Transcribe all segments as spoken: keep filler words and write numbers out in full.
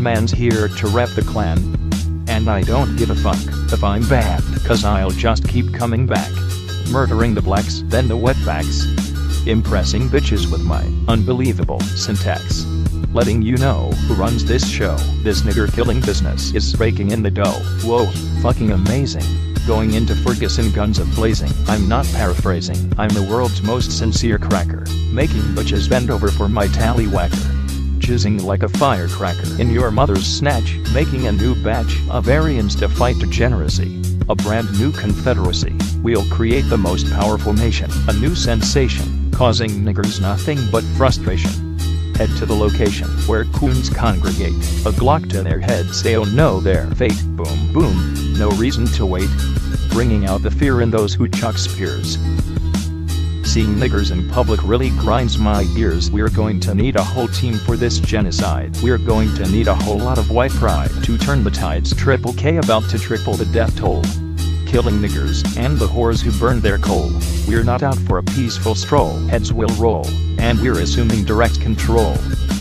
Moon Man's here to rep the clan. And I don't give a fuck if I'm bad, cause I'll just keep coming back. Murdering the blacks, then the wetbacks. Impressing bitches with my unbelievable syntax. Letting you know who runs this show. This nigger killing business is raking in the dough. Whoa, fucking amazing. Going into Ferguson guns a-blazing. I'm not paraphrasing, I'm the world's most sincere cracker. Making bitches bend over for my tallywhacker. Jizzing like a firecracker in your mother's snatch. Making a new batch of Aryans to fight degeneracy. A brand new confederacy. We'll create the most powerful nation. A new sensation, causing niggers nothing but frustration. Head to the location where coons congregate. A Glock to their heads, they'll know their fate. Boom boom, no reason to wait. Bringing out the fear in those who chuck spears. Seeing niggers in public really grinds my gears. We're going to need a whole team for this genocide. We're going to need a whole lot of white pride to turn the tides. Triple K about to triple the death toll. Killing niggers and the whores who burn their coal. We're not out for a peaceful stroll. Heads will roll, and we're assuming direct control.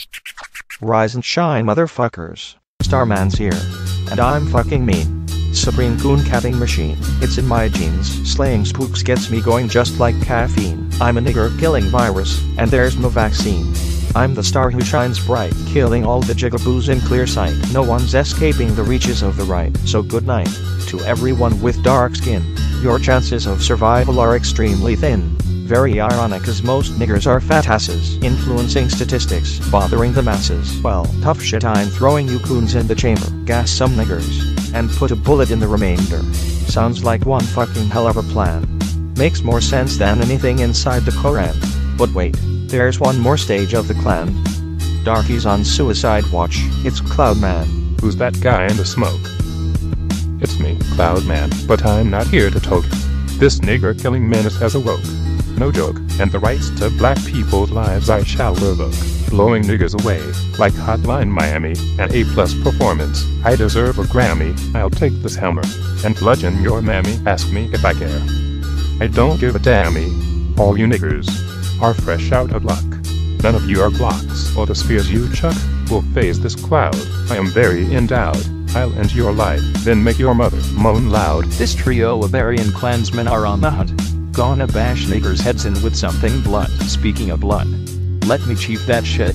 Rise and shine, motherfuckers. Starman's here. And I'm fucking mean. Supreme coon catting machine. It's in my genes. Slaying spooks gets me going just like caffeine. I'm a nigger killing virus, and there's no vaccine. I'm the star who shines bright, killing all the jigaboos in clear sight. No one's escaping the reaches of the right. So good night to everyone with dark skin. Your chances of survival are extremely thin. Very ironic as most niggers are fat asses, influencing statistics, bothering the masses. Well, tough shit, I'm throwing you coons in the chamber. Gas some niggers, and put a bullet in the remainder. Sounds like one fucking hell of a plan. Makes more sense than anything inside the Koran. But wait, there's one more stage of the clan. Darky's on suicide watch. It's Cloudman. Who's that guy in the smoke? It's me, Cloudman, but I'm not here to toke. This nigger killing menace has awoke. No joke, and the rights to black people's lives I shall revoke. Blowing niggers away, like Hotline Miami, an A plus performance. I deserve a Grammy. I'll take this hammer, and bludgeon your mammy. Ask me if I care. I don't give a dammy. All you niggers are fresh out of luck. None of you are Glocks, or the spears you chuck will phase this cloud. I am very endowed. I'll end your life, then make your mother moan loud. This trio of Aryan clansmen are on the hunt. Gonna bash niggers' heads in with something blunt. Speaking of blood, let me chief that shit.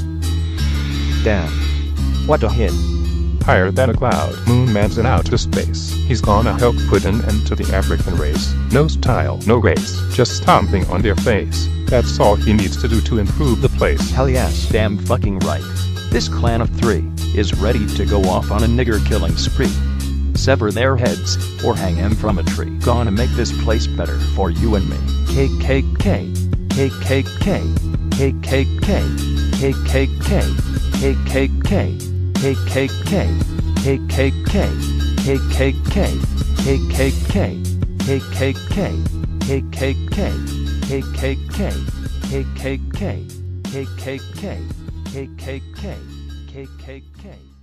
Damn. What a hit. Higher than a cloud, Moon Man's in outer space. He's gonna help put an end to the African race. No style, no race, just stomping on their face. That's all he needs to do to improve the place. Hell yes. Damn fucking right. This clan of three is ready to go off on a nigger killing spree. Sever their heads, or hang them from a tree. Gonna make this place better for you and me. K K K, K K K, K K K, K K K, K K K, K K K, K K K, K K K, K K K, K K K, K K K, K K K, K K K, K K K, K K K, K K K.